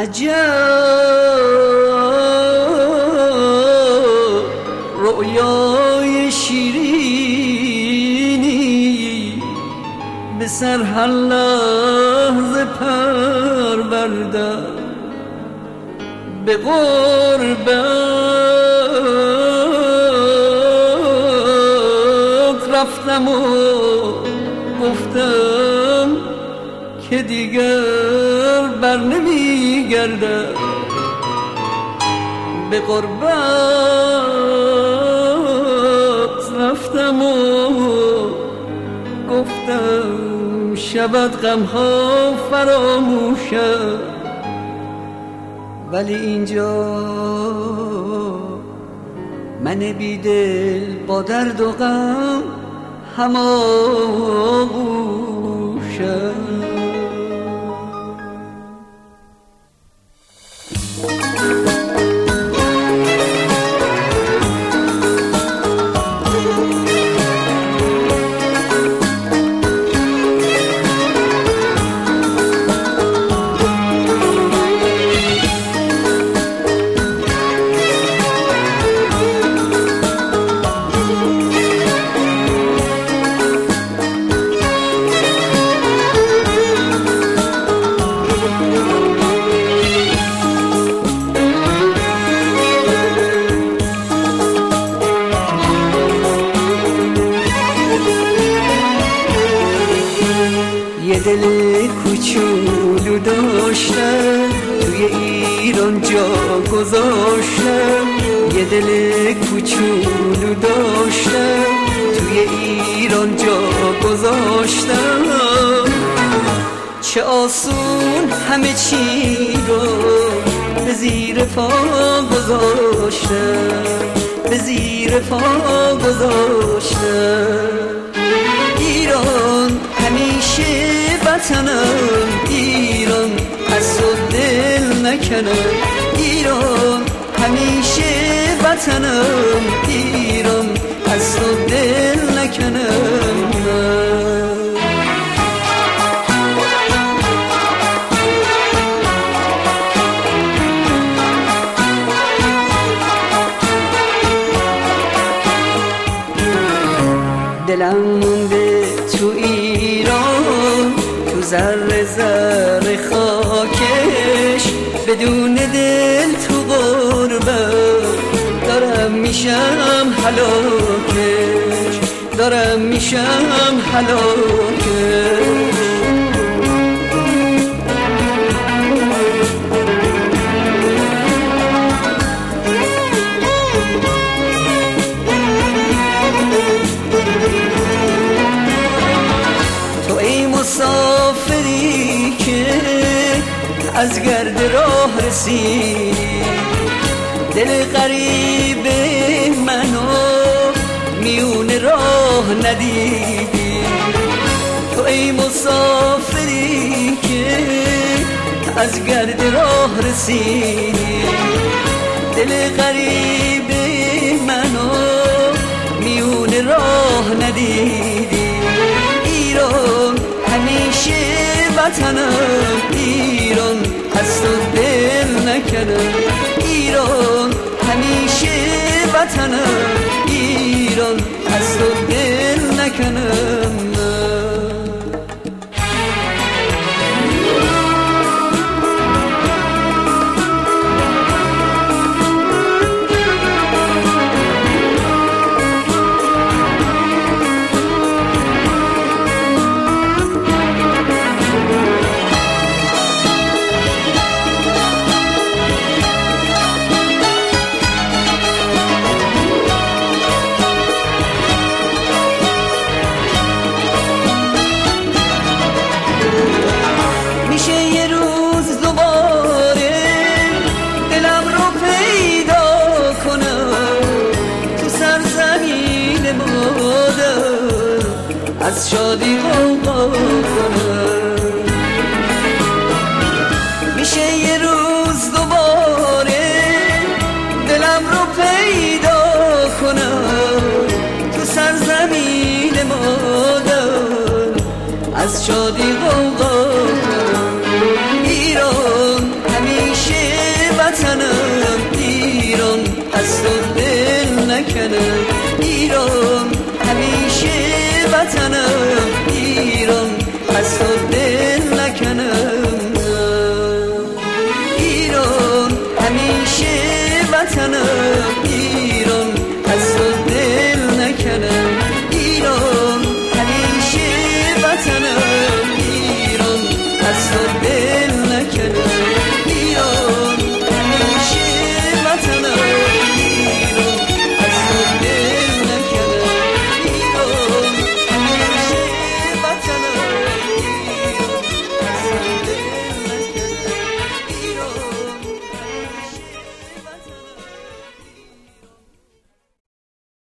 عجب رؤیای شیرینی به سر هر لحظه پروردم، به غربت رفتم و گفتم که دیگر بر نمیگردم، به غربت رفتم و گفتم شود غمها فراموشم، ولی اینجا من بیدل با درد و غم هماغوشم. یه دل کوچولو داشتم توی ایران جا گذاشتم، یه دل کوچولو داشتم توی ایران جا گذاشتم، چه آسون همه چی رو به زیر پا گذاشتم، به زیر پا گذاشتم. ایران همیشه وطنم، ایران از تو دل نکنم، ایران همیشه وطنم، ایران از تو دل نکنم. دلم مونده تو ایران، تو ذره ذره خاکش، بدون دل تو غربت دارم میشم هلاکش، دارم میشم هلاکش. مسافری که از گرد راه رسید، دل غریب منو میون راه ندیدی. تو ای مسافری که از گرد راه رسید، دل غریب منو میون راه ندیدی. ایران همیشه وطنم، ایران از تو دل نکنم، ایران همیشه وطنم، ایران از تو دل نکنم. از شادی غوغا کنم، میشه یه روز دوباره دلم رو پیدا کنم تو سرزمین مادر، از شادی